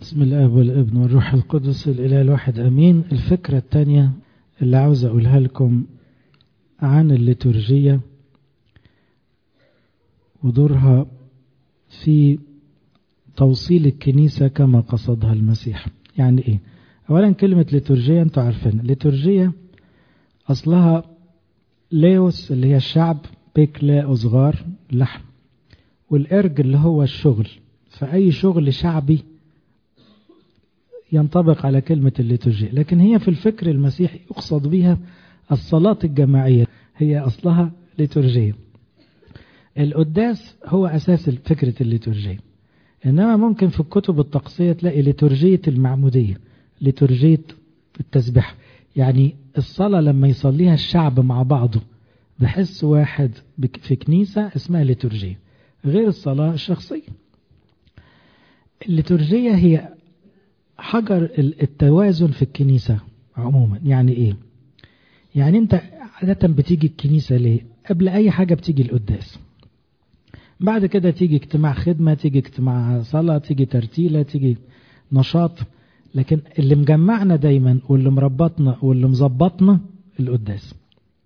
بسم الله والابن والروح القدس الإله الواحد أمين. الفكرة الثانية اللي عاوز أقولها لكم عن الليتورجية ودورها في توصيل الكنيسة كما قصدها المسيح. يعني إيه؟ أولا كلمة ليتورجية أنتوا عارفين ليتورجية أصلها ليوس اللي هي الشعب، بيك لا أصغار لحم، والإرج اللي هو الشغل، فأي شغل شعبي ينطبق على كلمة الليتورجية. لكن هي في الفكر المسيحي يقصد بها الصلاة الجماعية، هي أصلها ليتورجية. القداس هو أساس فكرة الليتورجية، إنما ممكن في الكتب الطقسية تلاقي ليتورجية المعمودية، ليتورجية التسبيح، يعني الصلاة لما يصليها الشعب مع بعضه بحس واحد في كنيسة اسمها ليتورجية، غير الصلاة الشخصية. الليتورجية هي حجر التوازن في الكنيسة عموما. يعني ايه؟ يعني انت عادة بتيجي الكنيسة ليه؟ قبل اي حاجة بتيجي القداس، بعد كده تيجي اجتماع خدمة، تيجي اجتماع صلاة، تيجي ترتيلة، تيجي نشاط، لكن اللي مجمعنا دايما واللي مربطنا واللي مظبطنا القداس.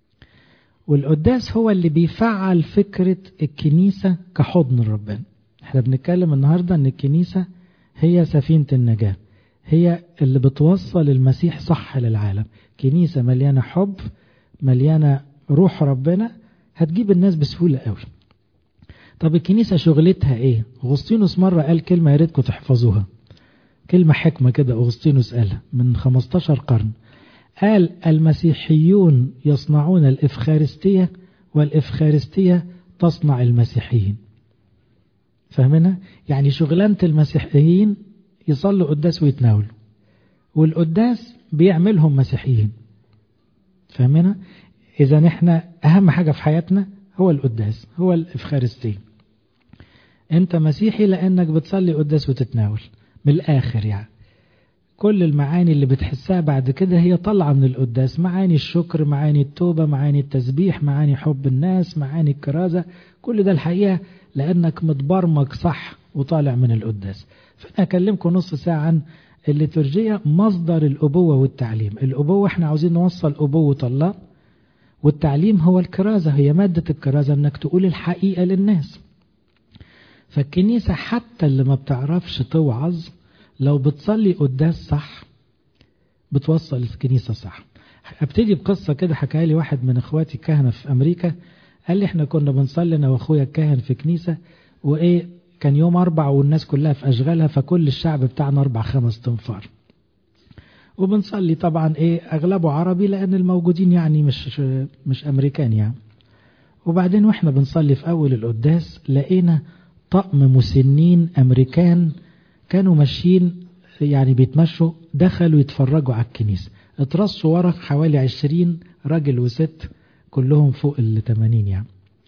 والقداس هو اللي بيفعل فكرة الكنيسة كحضن ربنا. احنا بنتكلم النهاردة ان الكنيسة هي سفينة النجاة، هي اللي بتوصل المسيح صح للعالم. كنيسة مليانة حب، مليانة روح ربنا، هتجيب الناس بسهولة قوي. طب الكنيسة شغلتها ايه؟ أغسطينوس مرة قال كلمة يا ريتكم تحفظوها، كلمة حكمة كده أغسطينوس قالها من 15 قرن. قال المسيحيون يصنعون الإفخارستية والإفخارستية تصنع المسيحيين. فاهمنا؟ يعني شغلانة المسيحيين يصلوا قداس ويتناولوا، والقداس بيعملهم مسيحيين. فاهمنا؟ إذا احنا أهم حاجة في حياتنا هو القداس، هو الإفخارستية. أنت مسيحي لأنك بتصلي قداس وتتناول. من الآخر يعني كل المعاني اللي بتحسها بعد كده هي طالعة من القداس، معاني الشكر، معاني التوبة، معاني التسبيح، معاني حب الناس، معاني الكرازة، كل ده الحقيقة لأنك متبرمج صح وطالع من القداس. فأنا أكلمكم نص ساعة عن الليتورجية، مصدر الأبوة والتعليم. الأبوة احنا عاوزين نوصل أبوة الله، والتعليم هو الكرازة، هي مادة الكرازة انك تقول الحقيقة للناس. فالكنيسة حتى اللي ما بتعرفش توعظ لو بتصلي قداس صح بتوصل الكنيسة صح. ابتدي بقصة كده حكاها لي واحد من اخواتي الكهنة في امريكا. قال لي احنا كنا بنصلي انا واخويا الكاهن في كنيسة، وايه كان يوم 4 والناس كلها في اشغالها، فكل الشعب بتاعنا 4-5 تنفار، وبنصلي طبعا ايه اغلبه عربي لان الموجودين يعني مش امريكان يعني. وبعدين واحنا بنصلي في اول القداس لقينا طقم مسنين امريكان كانوا ماشيين يعني بيتمشوا، دخلوا يتفرجوا على الكنيسة، اترصوا ورا حوالي 20 راجل وست كلهم فوق 80 يعني.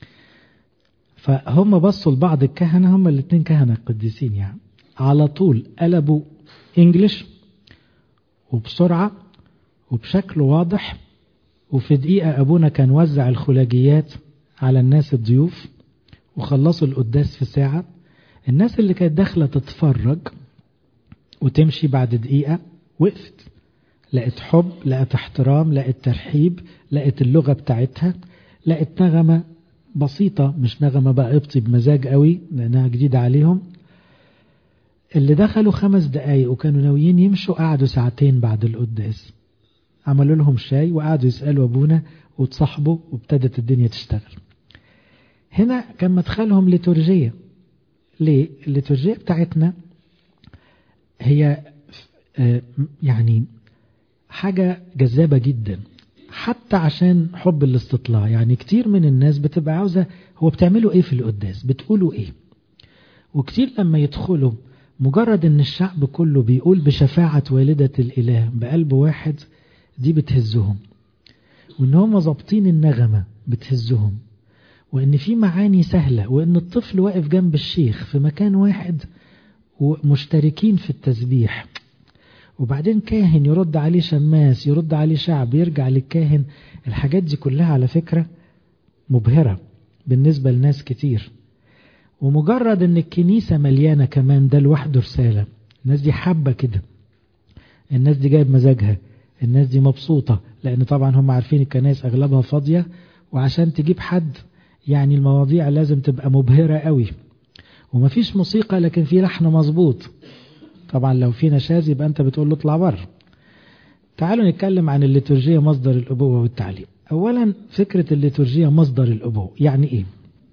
فهم بصوا لبعض الكهنة، هم الاثنين كهنة قديسين يعني، على طول قلبوا انجليش وبسرعة وبشكل واضح، وفي دقيقة أبونا كان وزع الخلاجيات على الناس الضيوف، وخلصوا القداس في ساعة. الناس اللي كانت داخلة تتفرج وتمشي بعد دقيقة وقفت، لقت حب، لقت احترام، لقت ترحيب، لقت اللغة بتاعتها، لقت نغمة بسيطة، مش نغمة بقى ابطي بمزاج قوي لأنها جديدة عليهم. اللي دخلوا 5 دقايق وكانوا ناويين يمشوا قعدوا 2 ساعة بعد القداس، عملوا لهم شاي وقعدوا يسألوا أبونا وتصاحبوا، وابتدت الدنيا تشتغل. هنا كان مدخلهم ليتورجية. ليه؟ الليتورجية بتاعتنا هي يعني حاجة جذابة جدا، حتى عشان حب الاستطلاع. يعني كتير من الناس بتبقى عاوزة هو بتعملوا ايه في القداس، بتقولوا ايه. وكتير لما يدخلوا مجرد ان الشعب كله بيقول بشفاعة والدة الإله بقلب واحد، دي بتهزهم، وان هم ظابطين النغمة بتهزهم، وان في معاني سهلة، وان الطفل واقف جنب الشيخ في مكان واحد ومشتركين في التسبيح، وبعدين كاهن يرد عليه شماس، يرد عليه شعب، يرجع للكاهن. الحاجات دي كلها على فكرة مبهرة بالنسبة لناس كتير. ومجرد ان الكنيسة مليانة كمان ده لوحده رسالة، الناس دي حابة كده، الناس دي جايب مزاجها، الناس دي مبسوطة، لأن طبعا هم عارفين الكنائس أغلبها فاضية، وعشان تجيب حد يعني المواضيع لازم تبقى مبهرة قوي، ومفيش موسيقى لكن في لحن مظبوط. طبعا لو في نشاز يبقى أنت بتقول له اطلع بره. تعالوا نتكلم عن الليتورجية مصدر الأبوة والتعليم. أولا فكرة الليتورجية مصدر الأبوة يعني إيه؟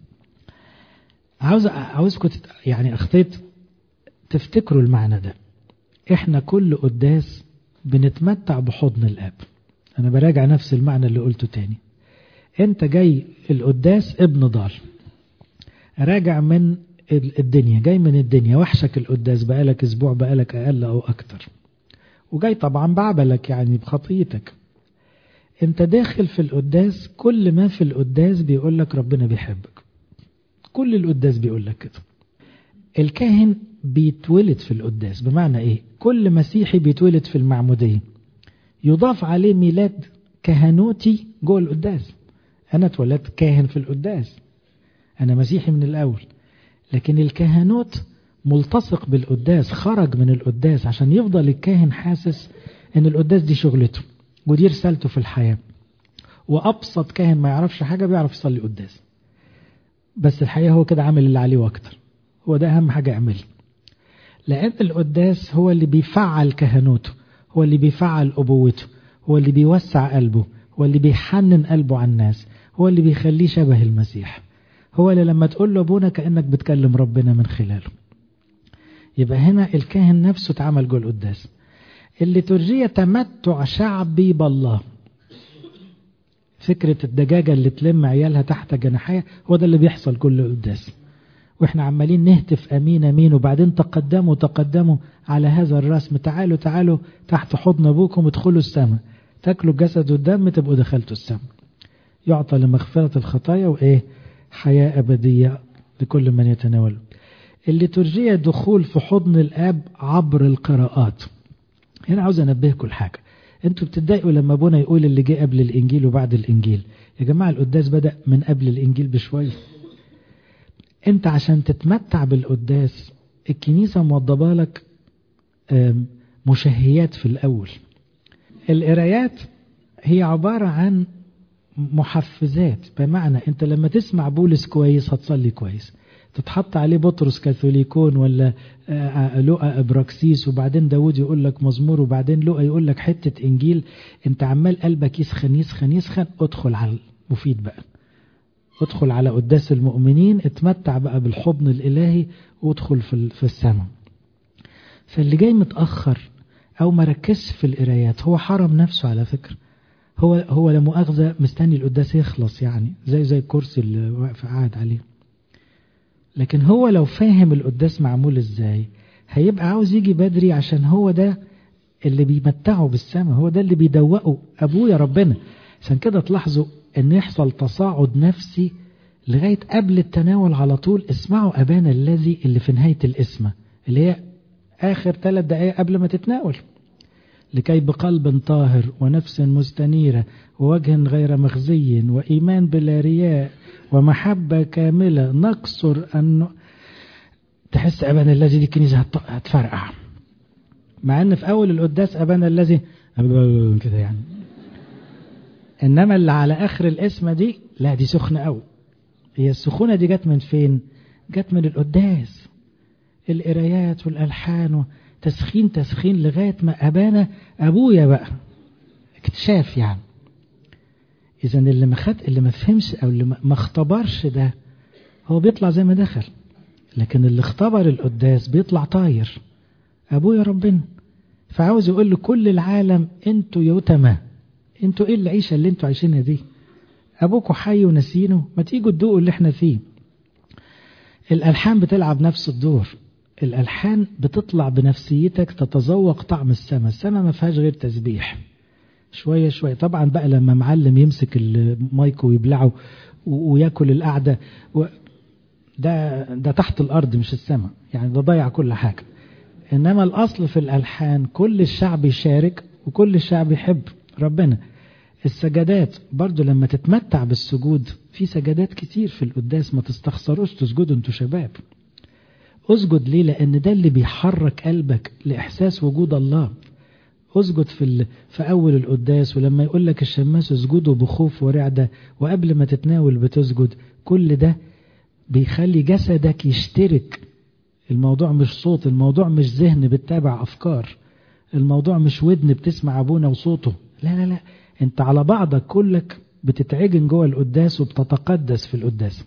عاوزكم يعني أخطيت تفتكروا المعنى ده. إحنا كل قداس بنتمتع بحضن الآب. أنا براجع نفس المعنى اللي قلته تاني. أنت جاي القداس ابن ضال، راجع من الدنيا، جاي من الدنيا، وحشك القداس، بقالك أسبوع، بقالك أقل أو أكتر، وجاي طبعا بعبلك يعني بخطيتك. أنت داخل في القداس، كل ما في القداس بيقول لك ربنا بيحبك، كل القداس بيقول لك كده. الكاهن بيتولد في القداس، بمعنى إيه؟ كل مسيحي بيتولد في المعمودية، يضاف عليه ميلاد كهنوتي جوه القداس. أنا اتولدت كاهن في القداس، أنا مسيحي من الأول، لكن الكهنوت ملتصق بالقداس، خرج من القداس عشان يفضل الكاهن حاسس أن القداس دي شغلته ودي رسالته في الحياة. وأبسط كاهن ما يعرفش حاجة بيعرف يصلي قداس، بس الحقيقة هو كده عامل اللي عليه وأكتر، هو ده أهم حاجة يعملها، لأن القداس هو اللي بيفعل كهنوته، هو اللي بيفعل أبوته، هو اللي بيوسع قلبه، هو اللي بيحنن قلبه عن الناس، هو اللي بيخليه شبه المسيح، هو اللي لما تقول له أبونا كأنك بتكلم ربنا من خلاله. يبقى هنا الكاهن نفسه اتعمل جوه القداس. الليتورجية تمتع شعبي بالله. فكرة الدجاجة اللي تلم عيالها تحت جناحية، هو ده اللي بيحصل كل قداس، واحنا عمالين نهتف امين امين، وبعدين تقدموا على هذا الرسم، تعالوا تحت حضن ابوكم ادخلوا السماء، تاكلوا الجسد والدم تبقوا دخلتوا السماء، يعطى لمغفرة الخطايا وايه، حياة ابدية لكل من يتناوله. الليتورجية دخول في حضن الاب عبر القراءات. هنا عاوز انبهكم لحاجة، انتوا بتتضايقوا لما ابونا يقول اللي جه قبل الانجيل وبعد الانجيل. يا جماعة القداس بدأ من قبل الانجيل بشوية. انت عشان تتمتع بالقداس الكنيسة موضبة لك مشهيات في الأول. القرايات هي عبارة عن محفزات، بمعنى انت لما تسمع بولس كويس هتصلي كويس، تتحط عليه بطرس كاثوليكون ولا لوقا ابراكسيس، وبعدين داود يقول لك مزمور، وبعدين لوقا يقول لك حتة انجيل، انت عمال قلبك يسخن، ادخل على المفيد بقى، ادخل على قداس المؤمنين، اتمتع بقى بالحضن الإلهي، وادخل في السماء. فاللي جاي متأخر أو مركز في القرايات هو حرم نفسه على فكرة، هو لا مؤاخذة مستني القداس يخلص، يعني زي الكرسي اللي واقف قاعد عليه. لكن هو لو فاهم القداس معمول ازاي هيبقى عاوز يجي بدري، عشان هو ده اللي بيمتعه بالسماء، هو ده اللي بيدوقه أبويا ربنا. عشان كده تلاحظوا ان يحصل تصاعد نفسي لغاية قبل التناول على طول. اسمعوا أبانا الذي اللي في نهاية الاسمة، اللي هي آخر 3 دقائق قبل ما تتناول، لكي بقلب طاهر ونفس مستنيرة ووجه غير مخزي وإيمان بلا رياء ومحبة كاملة نقصر أنه تحس أبانا الذي دي الكنيسة هتفرقع، مع أن في أول القداس أبانا الذي كده يعني، إنما اللي على آخر الاسمة دي لا، دي سخنة أوي. هي السخونة دي جت من فين؟ جت من القداس، القرايات والألحان تسخين لغاية ما أبانا أبويا بقى اكتشاف يعني. إذن اللي ما فهمش أو اللي ما اختبرش ده هو بيطلع زي ما دخل، لكن اللي اختبر القداس بيطلع طاير، أبويا ربنا. فعاوز يقول لكل العالم انتوا يتمى، انتوا ايه العيشة اللي انتوا عايشينها دي؟ أبوكوا حي ونسينه، ما تيجوا تدوقوا اللي احنا فيه. الألحان بتلعب نفس الدور، الألحان بتطلع بنفسيتك تتذوق طعم السماء ما فيهاش غير تسبيح شوية شوية. طبعا بقى لما معلم يمسك المايك ويبلعه ويأكل القعدة ده تحت الأرض مش السماء، يعني ده ضيع كل حاجة. إنما الأصل في الألحان كل الشعب يشارك وكل الشعب يحب ربنا. السجدات برضو لما تتمتع بالسجود، في سجدات كتير في القداس ما تستخسروش تسجدوا انتوا شباب. اسجد ليه؟ لأن ده اللي بيحرك قلبك لإحساس وجود الله. اسجد في أول القداس، ولما يقول لك الشماس اسجدوا بخوف ورعدة، وقبل ما تتناول بتسجد. كل ده بيخلي جسدك يشترك. الموضوع مش صوت، الموضوع مش ذهن بتتابع أفكار، الموضوع مش ودن بتسمع أبونا وصوته. لا لا لا، انت على بعضك كلك بتتعجن جوه القداس وبتتقدس في القداس.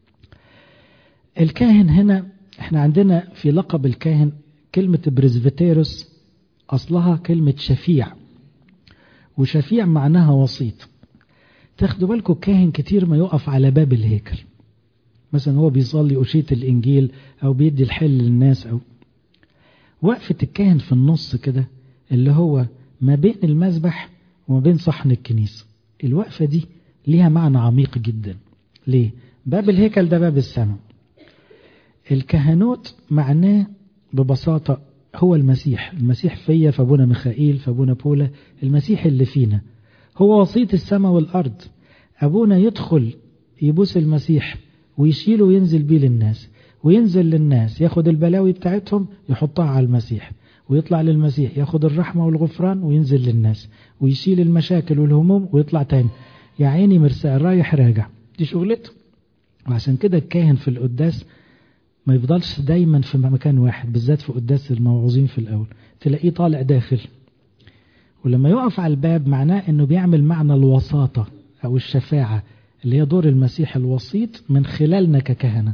الكاهن هنا، احنا عندنا في لقب الكاهن كلمة بريزبتيروس أصلها كلمة شفيع، وشفيع معناها وسيط. تاخدوا بالكم الكاهن كتير ما يقف على باب الهيكل، مثلا هو بيصلي أشية الإنجيل أو بيدي الحل للناس، أو وقفة الكاهن في النص كده اللي هو ما بين المذبح وما بين صحن الكنيسة. الوقفة دي ليها معنى عميق جدا. ليه؟ باب الهيكل ده باب السماء. الكهنوت معناه ببساطة هو المسيح. المسيح فيا، فابونا ميخائيل، فابونا بولا. المسيح اللي فينا هو وسيط السماء والأرض. أبونا يدخل يبوس المسيح ويشيله وينزل بيه للناس، وينزل للناس ياخد البلاوي بتاعتهم يحطها على المسيح، ويطلع للمسيح ياخد الرحمة والغفران وينزل للناس، ويشيل المشاكل والهموم ويطلع تاني. يا عيني مرسال رايح راجع، دي شغلته. وعشان كده الكاهن في القداس ما يفضلش دايما في مكان واحد، بالذات في قداس الموعوظين في الأول تلاقيه طالع داخل. ولما يقف على الباب معناه انه بيعمل معنى الوساطة او الشفاعة، اللي هي دور المسيح الوسيط من خلالنا ككهنة.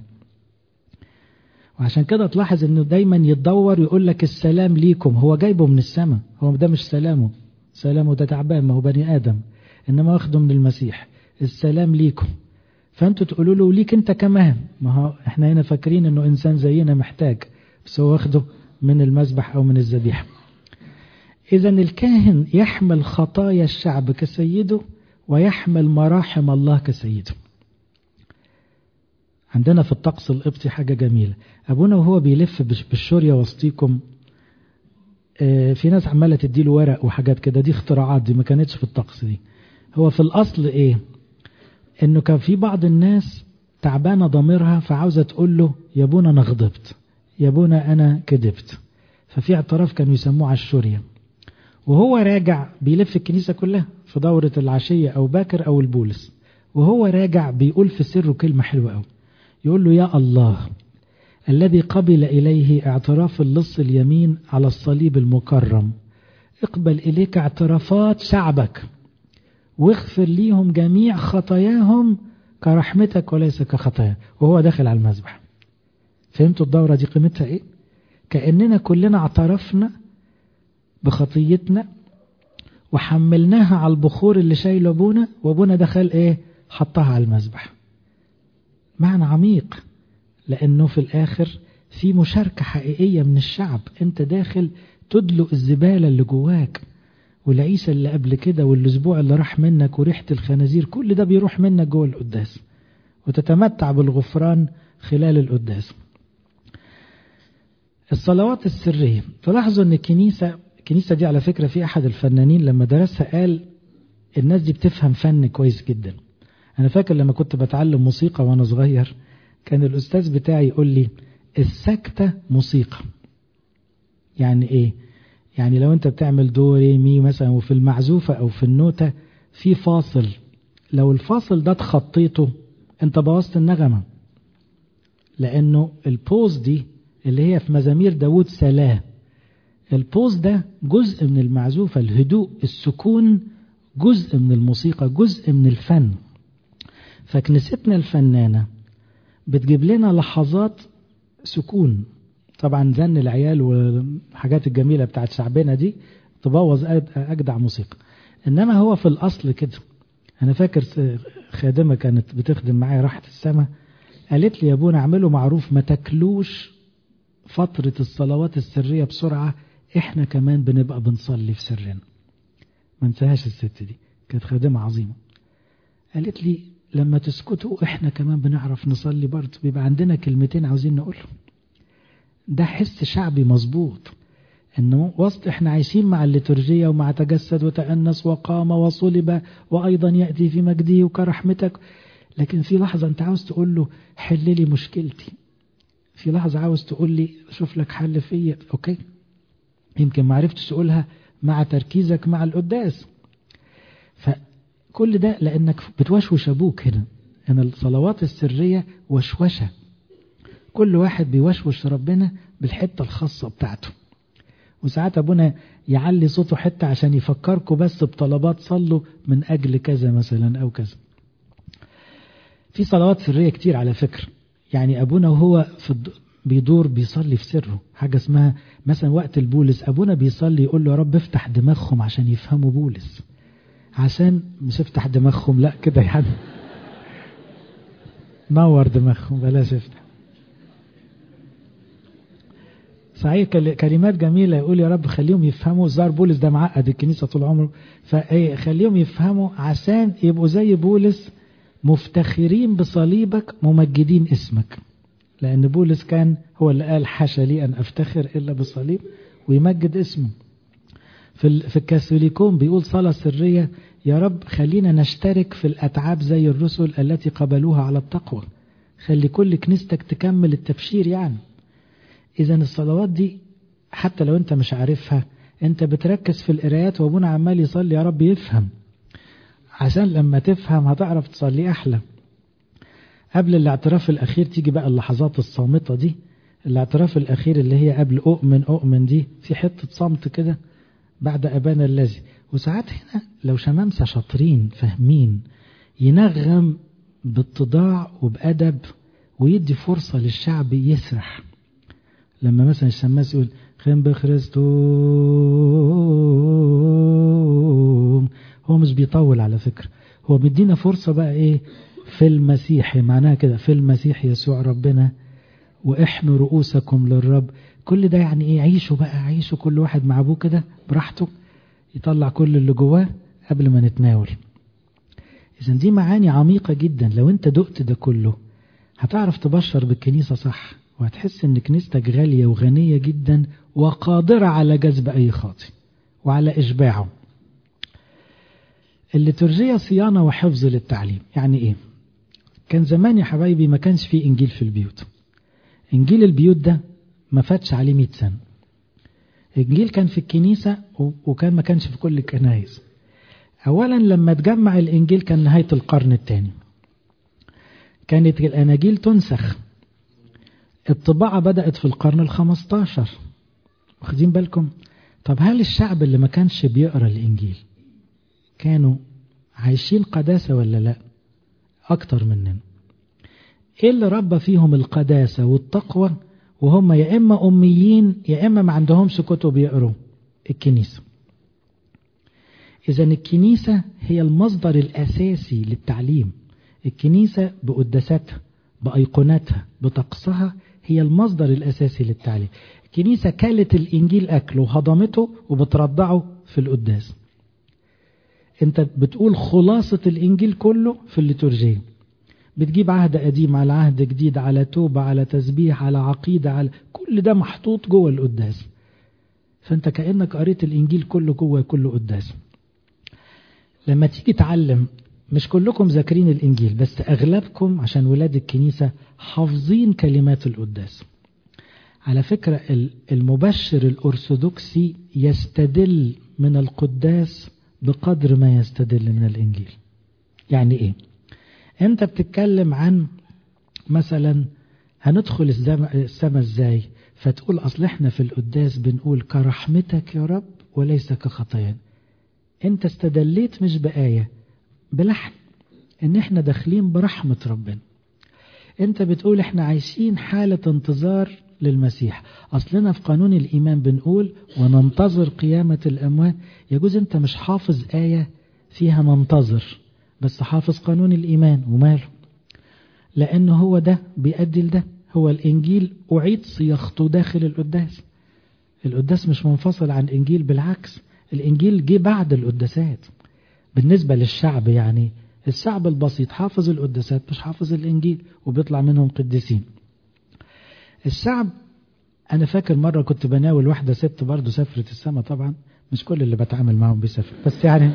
وعشان كده تلاحظ انه دايما يتدور يقول لك السلام ليكم. هو جايبه من السماء، هو ده مش سلامه، سلامه ده تعبان، ما هو بني آدم، انما واخده من المسيح. السلام ليكم، فانتوا تقولوا له ليك انت كمان. ما هو احنا هنا فاكرين انه انسان زينا محتاج، بس هو واخده من المذبح او من الذبيحه. اذا الكاهن يحمل خطايا الشعب كسيده، ويحمل مراحم الله كسيده. عندنا في الطقس القبطي حاجه جميله، ابونا وهو بيلف بالشوريه وسطيكم، في ناس عماله تديله ورق وحاجات كده، دي اختراعات، دي ما كانتش في الطقس دي. هو في الاصل ايه؟ انه كان في بعض الناس تعبانه ضميرها فعاوزه تقول له يا ابونا انا غضبت، يا ابونا انا كذبت، ففي اعتراف كانوا يسموه على الشوريه. وهو راجع بيلف الكنيسه كلها في دوره العشيه او باكر او البولس، وهو راجع بيقول في سره كلمه حلوه قوي، يقول له يا الله الذي قبل اليه اعتراف اللص اليمين على الصليب المكرم، اقبل اليك اعترافات شعبك واغفر ليهم جميع خطاياهم كرحمتك وليس كخطايا. وهو داخل على المذبح. فهمتوا الدورة دي قيمتها ايه؟ كأننا كلنا اعترفنا بخطيتنا وحملناها على البخور اللي شايله ابونا، وابونا دخل ايه؟ حطها على المذبح. معنى عميق، لانه في الاخر في مشاركة حقيقية من الشعب. انت داخل تدلق الزبالة اللي جواك، والعيسى اللي قبل كده، والاسبوع اللي راح منك، وريحة الخنازير، كل ده بيروح منك جوه القداس، وتتمتع بالغفران خلال القداس. الصلوات السرية، تلاحظوا ان الكنيسة دي على فكرة في احد الفنانين لما درسها قال الناس دي بتفهم فن كويس جدا. انا فاكر لما كنت بتعلم موسيقى وانا صغير، كان الاستاذ بتاعي يقول لي السكتة موسيقى. يعني ايه؟ يعني لو انت بتعمل دو ري مي مثلا، وفي المعزوفة او في النوتة في فاصل، لو الفاصل ده تخطيته انت بوظت النغمة. لانه البوز دي اللي هي في مزامير داود سلاه، البوز ده جزء من المعزوفة، الهدوء السكون جزء من الموسيقى، جزء من الفن. فكنيستنا الفنانة بتجيب لنا لحظات سكون. طبعا زن العيال والحاجات الجميلة بتاعت شعبنا دي تبوظ أجدع موسيقى، إنما هو في الأصل كده. أنا فاكر خادمة كانت بتخدم معايا راحت السماء، قالت لي يا ابونا اعملوا معروف ما تاكلوش فترة الصلوات السرية بسرعة، احنا كمان بنبقى بنصلي في سرنا. ما انساهاش الست دي، كانت خادمة عظيمة. قالت لي لما تسكتوا احنا كمان بنعرف نصلي برضه، بيبقى عندنا كلمتين عاوزين نقولهم. ده حس شعبي مظبوط، انه وسط احنا عايشين مع الليتورجية ومع تجسد وتأنس وقام وصلب وايضا يأتي في مجده وكرحمتك، لكن في لحظة انت عاوز تقول له حل لي مشكلتي، في لحظة عاوز تقول لي شوف لك حل فيا، أوكي، يمكن ما عرفتش تقولها مع تركيزك مع القداس. فكل ده لأنك بتوشوش أبوك هنا. أن الصلوات السرية وشوشة، كل واحد بيوشوش ربنا بالحتة الخاصة بتاعته. وساعات أبونا يعلي صوته حتة عشان يفكركم بس بطلبات صلوا من أجل كذا مثلا أو كذا. في صلوات سرية كتير على فكرة، يعني أبونا وهو بيدور بيصلي في سره. حاجة اسمها مثلا وقت البولس أبونا بيصلي يقول له يا رب افتح دماغهم عشان يفهموا بولس، عشان مش افتح دماغهم لا كده يعني نور دماغهم بلاش افتح. صحيح كلمات جميلة، يقول يا رب خليهم يفهموا. زار بولس ده معقد الكنيسة طول عمره، فخليهم يفهموا عشان يبقوا زي بولس مفتخرين بصليبك ممجدين اسمك. لأن بولس كان هو اللي قال حاشا لي أن أفتخر إلا بصليب، ويمجد اسمه. في الكاثوليكون بيقول صلاة سرية يا رب خلينا نشترك في الأتعاب زي الرسل التي قبلوها على التقوى، خلي كل كنيستك تكمل التبشير يعني. إذن الصلوات دي حتى لو أنت مش عارفها أنت بتركز في القرايات، وابونا عمال يصلي يا رب يفهم، عشان لما تفهم هتعرف تصلي أحلى. قبل الاعتراف الأخير تيجي بقى اللحظات الصامتة دي. الاعتراف الأخير اللي هي قبل أؤمن دي في حتة صمت كده بعد أبانا الذي. وساعات هنا لو شمامسة شاطرين فاهمين ينغم باتضاع وبأدب ويدي فرصة للشعب يسرح. لما مثلا الشماس يقول خيم بخريستوم، هو مش بيطول على فكرة، هو بيدينا فرصة بقى ايه في المسيح، معناها كده في المسيح يسوع ربنا واحنوا رؤوسكم للرب. كل ده يعني ايه؟ عيشوا بقى، عيشوا كل واحد مع ابوه كده براحته يطلع كل اللي جواه قبل ما نتناول. اذن دي معاني عميقة جدا. لو انت دقت ده كله هتعرف تبشر بالكنيسة صح، وهتحس ان كنيستك غالية وغنية جدا وقادرة على جذب اي خاطئ وعلى اشباعه. الليتورجية صيانة وحفظ للتعليم. يعني ايه؟ كان زمان يا حبايبي ما كانش فيه انجيل في البيوت. انجيل البيوت ده ما فاتش عليه 100 سنة. انجيل كان في الكنيسة وكان ما كانش في كل الكنائس. اولا لما تجمع الانجيل كان نهاية القرن الثاني، كانت الاناجيل تنسخ. الطباعة بدأت في القرن ال15، واخدين بالكم؟ طب هل الشعب اللي ما كانش بيقرأ الانجيل كانوا عايشين قداسة ولا لا؟ اكتر مننا. ايه اللي ربى فيهم القداسة والتقوى وهم يا اما اميين يا اما ما عندهمش كتب يقروا؟ الكنيسة. اذا الكنيسة هي المصدر الاساسي للتعليم. الكنيسة بقداساتها بايقوناتها بطقسها هي المصدر الاساسي للتعليم. الكنيسة كلت الانجيل اكله وهضمته وبترضعه في القداس. انت بتقول خلاصة الانجيل كله في الليتورجية، بتجيب عهد قديم على عهد جديد على توبة على تسبيح على عقيدة على كل ده محطوط جوه القداس. فانت كأنك قريت الانجيل كله جوه كل قداس. لما تيجي تعلم مش كلكم ذاكرين الانجيل، بس اغلبكم عشان ولاد الكنيسة حافظين كلمات القداس. على فكرة المبشر الأرثوذكسي يستدل من القداس بقدر ما يستدل من الانجيل. يعني ايه؟ انت بتتكلم عن مثلا هندخل السماء ازاي، فتقول اصل احنا في القداس بنقول كرحمتك يا رب وليس كخطايانا. انت استدليت مش بآية، بلحن ان احنا داخلين برحمة ربنا. انت بتقول احنا عايشين حالة انتظار للمسيح. اصلنا في قانون الايمان بنقول وننتظر قيامة الاموات. يجوز انت مش حافظ آية فيها ننتظر، بس حافظ قانون الإيمان وماله، لأنه هو ده بيؤدي لده. هو الإنجيل أعيد صياغته داخل القداس. القداس مش منفصل عن الإنجيل، بالعكس الإنجيل جه بعد القداسات. بالنسبة للشعب يعني الشعب البسيط حافظ القداسات مش حافظ الإنجيل وبيطلع منهم قديسين. الشعب أنا فاكر مرة كنت بناول واحدة ست برضو سافرت السماء، طبعا مش كل اللي بتعامل معهم بيسافر، بس يعني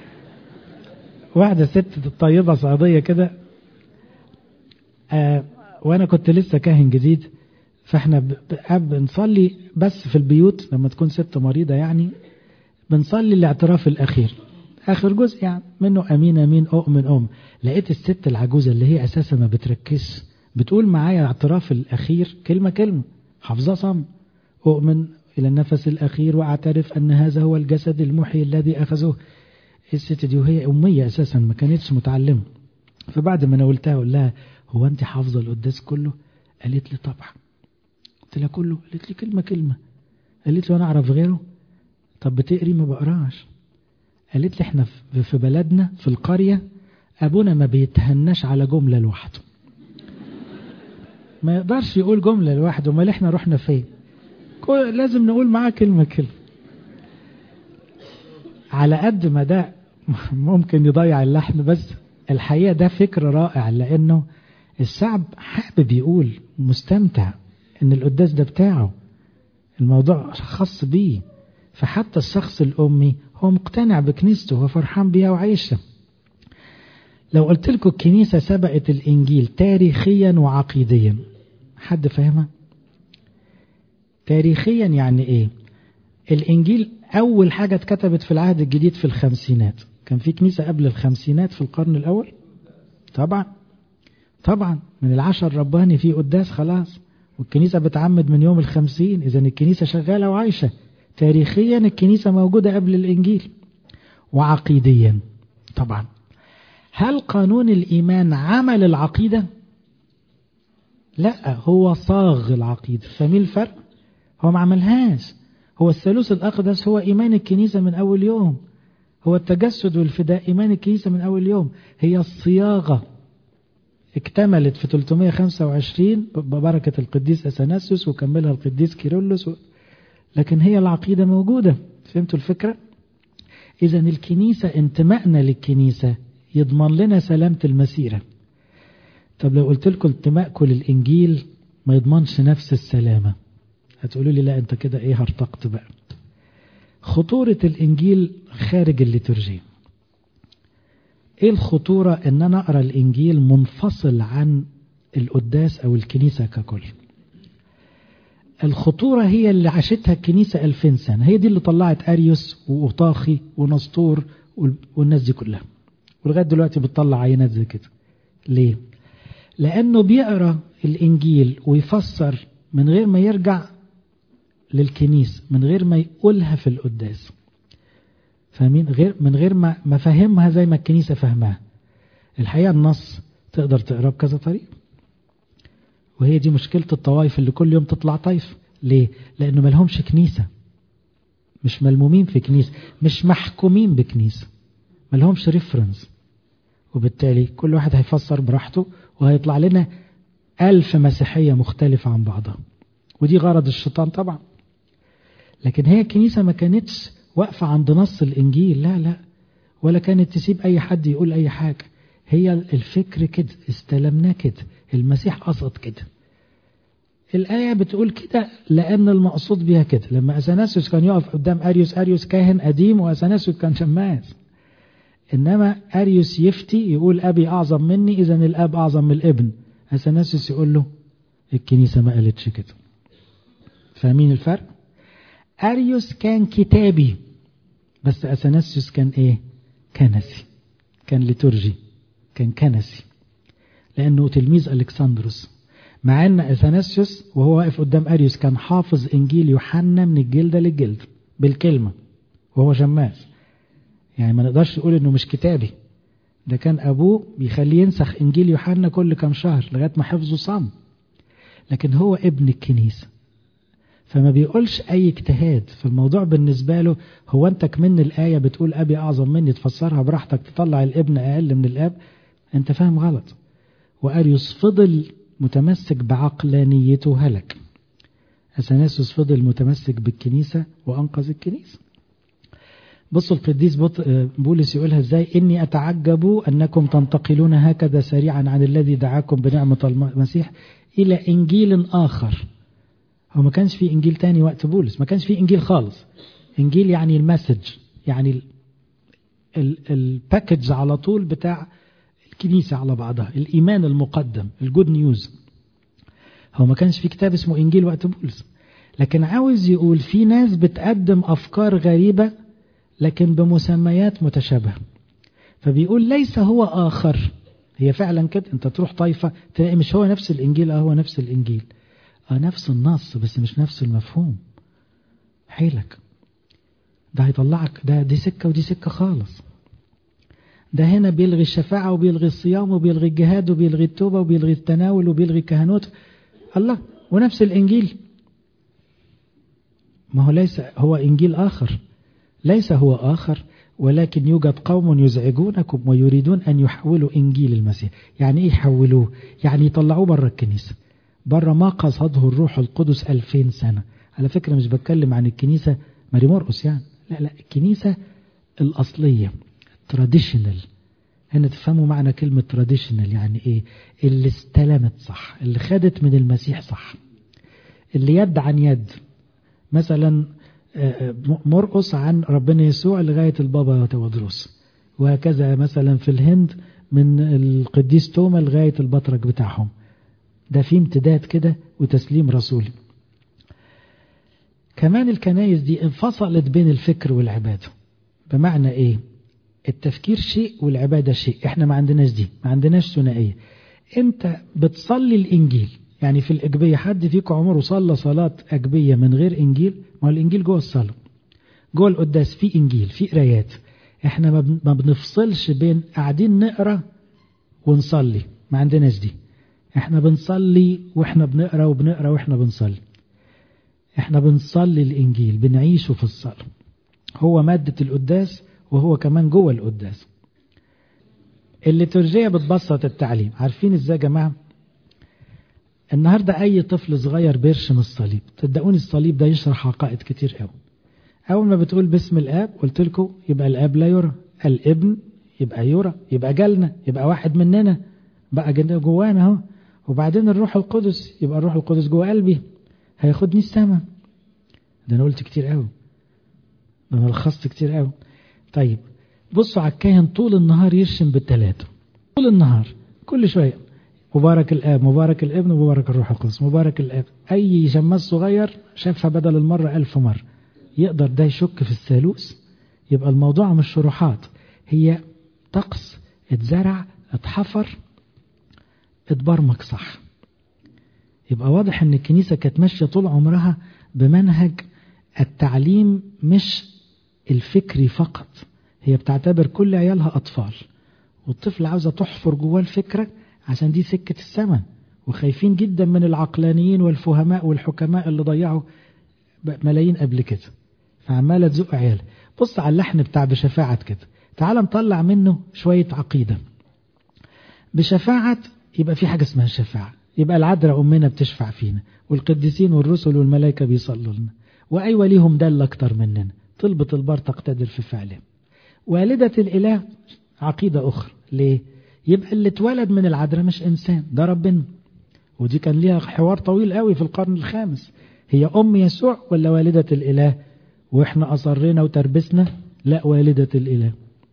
واحدة ست طيبة صعيدية كده وانا كنت لسه كاهن جديد، فاحنا بنصلي بس في البيوت لما تكون ست مريضة يعني، بنصلي الاعتراف الأخير آخر جزء يعني منه أمين أمين أؤمن لقيت الست العجوزة اللي هي أساسا ما بتركزش بتقول معايا الاعتراف الأخير كلمة كلمة حافظة صم: أؤمن إلى النفس الأخير وأعترف أن هذا هو الجسد المحيي الذي أخذه. الست دي وهي أمية أساسا ما كانتش متعلمة، فبعد ما ناولتها أقول لها: هو أنت حافظة القداس كله؟ قالت لي: طبعا. قلت لها: كله؟ قالت لي: كلمة كلمة. قالت لي: وأنا أعرف غيره؟ طب بتقري؟ ما بقراش. قالت لي: احنا في بلدنا في القرية أبونا ما بيتهناش على جملة لوحده، ما يقدرش يقول جملة لوحده، ما احنا رحنا فين؟ لازم نقول معاه كلمة كلمة. على قد ما ده ممكن يضيع اللحن، بس الحقيقة ده فكر رائع، لأنه الشعب حابب يقول، مستمتع ان القداس ده بتاعه، الموضوع خاص بيه. فحتى الشخص الأمي هو مقتنع بكنيسته، هو فرحان بيها وعايشة. لو قلت لكم الكنيسة سبقت الإنجيل تاريخيا وعقيديا، حد فاهمها؟ تاريخيا يعني إيه؟ الإنجيل أول حاجة اتكتبت في العهد الجديد في الخمسينات. كان في كنيسة قبل الخمسينات في القرن الأول؟ طبعا من العشر رباني في قداس خلاص، والكنيسة بتعمد من يوم 50. إذن الكنيسة شغالة وعايشة. تاريخيا الكنيسة موجودة قبل الإنجيل. وعقيديا طبعا، هل قانون الإيمان عمل العقيدة؟ لا، هو صاغ العقيدة. فمين الفرق؟ هو ما عملهاش. هو الثالوث الأقدس هو إيمان الكنيسة من أول يوم، هو التجسد والفداء إيمان الكنيسة من أول يوم. هي الصياغة اكتملت في 325 ببركة القديس أثناسيوس وكملها القديس كيرلس لكن هي العقيدة موجودة. فهمتوا الفكرة؟ إذن الكنيسة، انتمائنا للكنيسة يضمن لنا سلامة المسيرة. طب لو قلت لكم انتمائكم للإنجيل ما يضمنش نفس السلامة، هتقولوا لي: لا أنت كده إيه، هرتقت بقى. خطورة الإنجيل خارج الليتورجية. إيه الخطورة؟ إن أنا أقرأ الإنجيل منفصل عن القداس أو الكنيسة ككل. الخطورة هي اللي عاشتها الكنيسة 2000 سنة، هي دي اللي طلعت أريوس وأوطاخي ونسطور والناس دي كلها، ولغاية دلوقتي بتطلع عينات زي كده. ليه؟ لأنه بيقرأ الإنجيل ويفسر من غير ما يرجع للكنيسة، من غير ما يقولها في القداس. فاهمين؟ من غير ما فهمها زي ما الكنيسة فهمها. الحقيقة النص تقدر تقرأ بكذا طريقة، وهي دي مشكلة الطوائف اللي كل يوم تطلع طائف. ليه؟ لأنه ما لهمش كنيسة، مش ملمومين في كنيسة، مش محكومين بكنيسة، ما لهمش ريفرنس، وبالتالي كل واحد هيفسر براحته وهيطلع لنا 1000 مسيحية مختلفة عن بعضها، ودي غرض الشيطان طبعا. لكن هي الكنيسة ما كانتش واقفة عند نص الإنجيل، لا، ولا كانت تسيب أي حد يقول أي حاجة. هي الفكر كده، استلمناه كده، المسيح قصد كده، الآية بتقول كده لأن المقصود بها كده. لما أثناسيوس كان يقف قدام أريوس كاهن قديم وأثناسيوس كان شماس، إنما أريوس يفتي يقول أبي أعظم مني، إذن الأب أعظم من الابن. أثناسيوس يقول له الكنيسة ما قالتش كده. فاهمين الفرق؟ أريوس كان كتابي، بس أثناسيوس كان إيه؟ كنسي، كان ليتورجي، كان كنسي، لأنه تلميذ ألكسندروس. مع أن أثناسيوس وهو واقف قدام أريوس كان حافظ إنجيل يوحنا من الجلدة للجلد بالكلمة وهو شماس، يعني ما نقدرش نقول إنه مش كتابي. ده كان أبوه بيخليه ينسخ إنجيل يوحنا كل كام شهر لغاية ما حفظه صم. لكن هو ابن الكنيسة، فما بيقولش أي اجتهاد في الموضوع. بالنسبة له هو أنت كمن الآية بتقول أبي أعظم مني، تفسرها براحتك، تطلع الابن أقل من الأب، أنت فاهم غلط. وأريوس فضل متمسك بعقلانيته هلك. أثناسيوس فضل متمسك بالكنيسة وأنقذ الكنيسة. بصوا القديس بولس يقولها ازاي: إني أتعجب أنكم تنتقلون هكذا سريعا عن الذي دعاكم بنعمة المسيح إلى إنجيل آخر. هو ما كانش في إنجيل تاني وقت بولس، ما كانش في إنجيل خالص. إنجيل يعني المسج، يعني الباكج على طول بتاع الكنيسة على بعضها، الإيمان المقدم، الجود نيوز. هو ما كانش في كتاب اسمه إنجيل وقت بولس، لكن عاوز يقول في ناس بتقدم أفكار غريبة لكن بمسميات متشابهة. فبيقول ليس هو آخر، هي فعلا كده، انت تروح طائفة تلاقي مش هو نفس الإنجيل، هو نفس الإنجيل، نفس النص بس مش نفس المفهوم. حيلك ده هيطلعك، دي سكة ودي سكة خالص. ده هنا بيلغي الشفاعة وبيلغي الصيام وبيلغي الجهاد وبيلغي التوبة وبيلغي التناول وبيلغي الكهنوت، الله، ونفس الإنجيل. ما هو ليس هو إنجيل آخر، ليس هو آخر، ولكن يوجد قوم يزعجونكم ويريدون أن يحولوا إنجيل المسيح. يعني إيه يحولوه؟ يعني يطلعوه بره الكنيسة، بره ما قصده الروح القدس 2000 سنة. على فكرة مش بتكلم عن الكنيسة ماري مرقس يعني، لا، الكنيسة الأصلية تراديشنال. هنا تفهموا معنى كلمة تراديشنال يعني إيه؟ اللي استلمت صح، اللي خدت من المسيح صح، اللي يد عن يد. مثلا مرقس عن ربنا يسوع لغاية البابا تودروس، وهكذا مثلا في الهند من القديس توما لغاية البطرك بتاعهم. ده في امتداد كده وتسليم رسولي. كمان الكنائس دي انفصلت بين الفكر والعبادة. بمعنى ايه؟ التفكير شيء والعبادة شيء. احنا ما عندناش دي، ما عندناش ثنائية. انت بتصلي الانجيل، يعني في الأجبية حد فيكم عمره صلى صلاة أجبية من غير إنجيل؟ ما هو الإنجيل جوه الصلاة، جوه القداس في إنجيل، في قرايات. احنا ما بنفصلش بين قاعدين نقرأ ونصلي، ما عندناش دي. احنا بنصلي واحنا بنقرأ وبنقرأ واحنا بنصلي. احنا بنصلي الإنجيل، بنعيشه في الصلاة، هو مادة القداس وهو كمان جوه القداس. الليتورجية بتبسط التعليم. عارفين ازاي يا جماعة؟ النهاردة أي طفل صغير بيرشم الصليب، صدقوني الصليب ده يشرح عقائد كتير قوي. أول ما بتقول باسم الآب قلت لكم يبقى الآب لا يرى، الابن يبقى يرى، يبقى جالنا، يبقى واحد مننا بقى جوانا اهو. وبعدين الروح القدس، يبقى الروح القدس جوا قلبي هياخدني السماء. ده أنا قلت كتير قوي، ده أنا لخصت كتير قوي. طيب بصوا على الكاهن طول النهار يرشم بالثلاثة، طول النهار كل شوية مبارك الآب مبارك الابن مبارك الروح القدس مبارك الآب. أي شماس صغير شافها بدل المرة 1000 مرة. يقدر ده يشك في الثالوث؟ يبقى الموضوع مش شروحات، هي طقس اتزرع اتحفر اتبرمج صح. يبقى واضح ان الكنيسة كانت ماشية طول عمرها بمنهج التعليم مش الفكري فقط. هي بتعتبر كل عيالها أطفال، والطفل عاوزة تحفر جواه الفكرة عشان دي سكة السماء. وخايفين جدا من العقلانيين والفهماء والحكماء اللي ضيعوا ملايين قبل كده، فعمالة تزق عيال. بص على اللحن بتاع بشفاعة كده، تعال نطلع منه شوية عقيدة. بشفاعة يبقى في حاجة اسمها الشفاعة، يبقى العذراء أمنا بتشفع فينا، والقديسين والرسل والملائكة بيصلوا لنا، وأيوة ليهم دل أكتر مننا، طلبة البار تقتدر في فعله. والدة الإله عقيدة أخرى. ليه؟ يبقى اللي اتولد من العذراء مش إنسان، ده ربنا. ودي كان ليها حوار طويل قوي في القرن الخامس، هي أم يسوع ولا والدة الإله؟ وإحنا أصرنا وتربسنا لا، والدة الإله.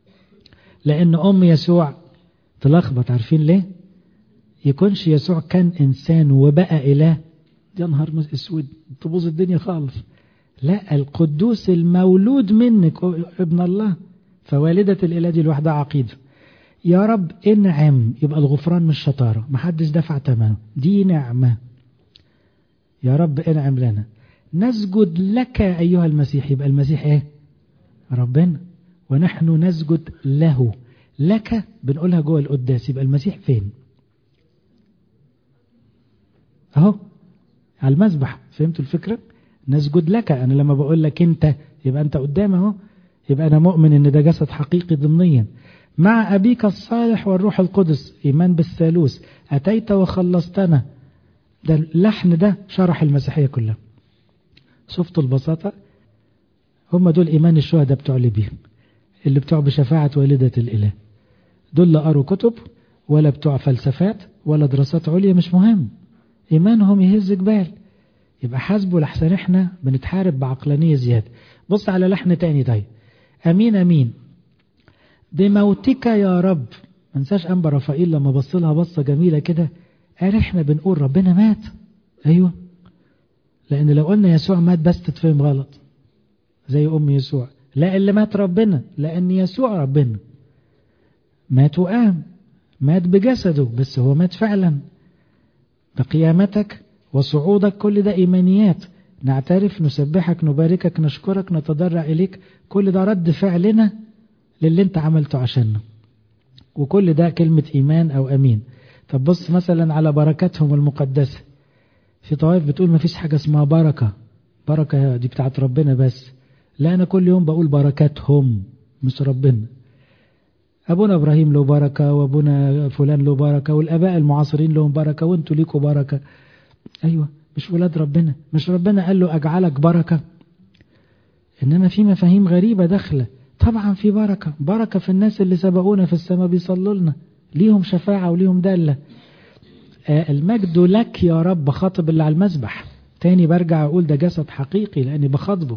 لأن أم يسوع تلخبط. عارفين ليه؟ يكونش يسوع كان إنسان وبقى إله، يا نهار اسود تبوظ الدنيا خالص. لا، القدوس المولود منك ابن الله، فوالدة الإله دي لوحدها عقيدة. يا رب انعم، يبقى الغفران مش شطارة، محدش دفع ثمنه، دي نعمة. يا رب انعم لنا، نسجد لك أيها المسيح، يبقى المسيح ايه؟ ربنا، ونحن نسجد له. لك بنقولها جوه القداس، يبقى المسيح فين؟ اهو على المذبح. فهمتوا الفكرة؟ نسجد لك، أنا لما بقول لك أنت يبقى أنت قدام اهو، يبقى أنا مؤمن إن ده جسد حقيقي ضمنيا. مع أبيك الصالح والروح القدس، إيمان بالثالوث، أتيت وخلصتنا. ده اللحن ده شرح المسيحية كلها. شفتوا البساطة؟ هم دول إيمان الشهداء بتوع ليبيا، اللي بتوع بشفاعة والدة الإله. دول لا قروا كتب ولا بتوع فلسفات ولا دراسات عليا، مش مهم، إيمانهم يهز جبال. يبقى حاسبوا لحسن احنا بنتحارب بعقلانية زيادة. بص على لحن تاني ده، أمين أمين بموتك يا رب. منساش أنبا رفائيل لما بص لها بصة جميلة كده، قال احنا بنقول ربنا مات؟ أيوة، لأن لو قلنا يسوع مات بس تتفهم غلط زي أم يسوع. لا، اللي مات ربنا، لأن يسوع ربنا مات وقام، مات بجسده بس هو مات فعلا. بقيامتك وصعودك كل ده إيمانيات، نعترف، نسبحك، نباركك، نشكرك، نتضرع إليك، كل ده رد فعلنا للي انت عملته عشاننا، وكل ده كلمة إيمان أو أمين. طب بص مثلا على بركاتهم المقدسة. في طوائف بتقول ما فيش حاجة اسمها بركة، بركة دي بتاعت ربنا بس. لا، أنا كل يوم بقول بركاتهم مش ربنا. أبونا إبراهيم له بركة، وأبونا فلان له بركة، والآباء المعاصرين لهم بركة، وانتوا ليكوا بركة. أيوة، مش ولاد ربنا؟ مش ربنا قال له أجعلك بركة؟ إنما في مفاهيم غريبة داخلة. طبعا في بركة، بركة في الناس اللي سبقونا في السماء بيصلوا لنا، ليهم شفاعة وليهم دالة. المجد لك يا رب، خاطب اللي على المذبح. تاني برجع أقول ده جسد حقيقي لأني بخاطبه.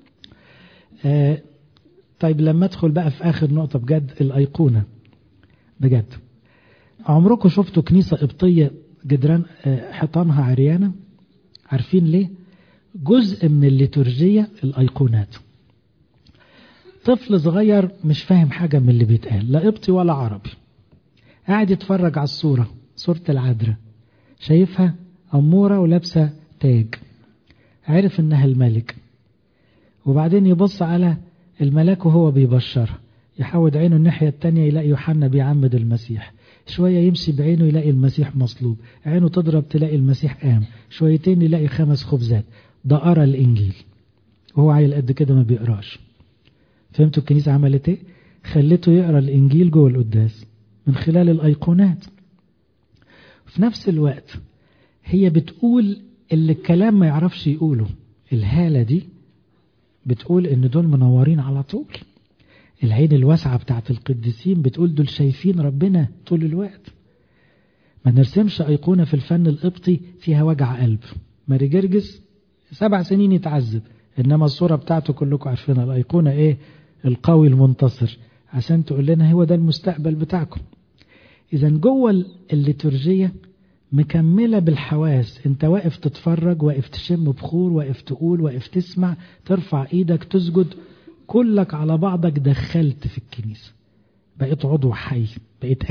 طيب لما أدخل بقى في آخر نقطة بجد، الأيقونة بجد. عمركم شفتوا كنيسة قبطية جدران حيطانها عريانة؟ عارفين ليه؟ جزء من الليتورجية الأيقونات. طفل صغير مش فاهم حاجة من اللي بيتقال، لا قبطي ولا عربي، قاعد يتفرج على الصورة، صورة العذراء، شايفها أمورة ولابسة تاج، عرف إنها الملك. وبعدين يبص على الملاك وهو بيبشرها، يحود عينه الناحية التانية يلاقي يوحنا بيعمد المسيح، شوية يمشي بعينه يلاقي المسيح مصلوب، عينه تضرب تلاقي المسيح قام، شويتين يلاقي 5 خبزات. ده قرأ الإنجيل وهو عيل قد كده ما بيقراش. فهمتوا الكنيسة عملت ايه؟ خلته يقرأ الإنجيل جوه القداس من خلال الأيقونات. في نفس الوقت هي بتقول اللي الكلام ما يعرفش يقوله. الهالة دي بتقول ان دول منورين على طول. العين الواسعة بتاعت القديسين بتقول دول شايفين ربنا طول الوقت. ما نرسمش أيقونة في الفن القبطي فيها وجع قلب. ماري جرجس 7 سنين يتعذب، إنما الصورة بتاعته كلكم عارفينها. الأيقونة إيه؟ القوي المنتصر، عشان تقول لنا هو ده المستقبل بتاعكم. إذا جوه الليتورجية مكملة بالحواس، انت واقف تتفرج، واقف تشم بخور، واقف تقول، واقف تسمع، ترفع ايدك، تسجد، كلك على بعضك دخلت في الكنيسة، بقيت عضو حي، بقيت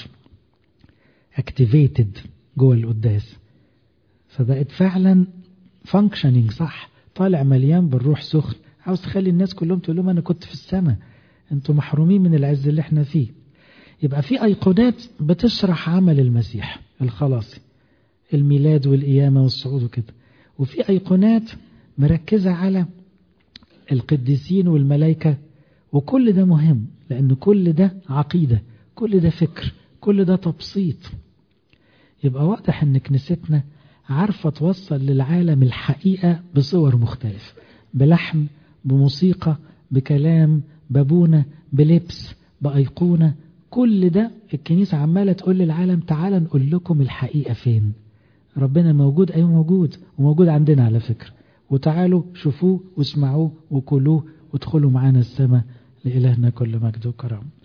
اكتيفيتد جوه القداس، فبقيت فعلا فانكشنينج صح، طالع مليان بالروح سخن، عاوز تخلي الناس كلهم تقول لهم انا كنت في السماء، انتوا محرومين من العز اللي احنا فيه. يبقى في أيقونات بتشرح عمل المسيح الخلاصي، الميلاد والقيامة والصعود وكده، وفي أيقونات مركزة على القديسين والملائكة، وكل ده مهم لأن كل ده عقيدة، كل ده فكر، كل ده تبسيط. يبقى واضح أن كنيستنا عارفة توصل للعالم الحقيقة بصور مختلفة، بلحن، بموسيقى، بكلام، ببونة، بلبس، بأيقونة. كل ده الكنيسة عمالة تقول للعالم تعالى نقول لكم الحقيقة فين. ربنا موجود، أيوه موجود، وموجود عندنا على فكرة، وتعالوا شوفوه واسمعوه وكلوه وادخلوا معانا السماء. لإلهنا كل مجد وكرم.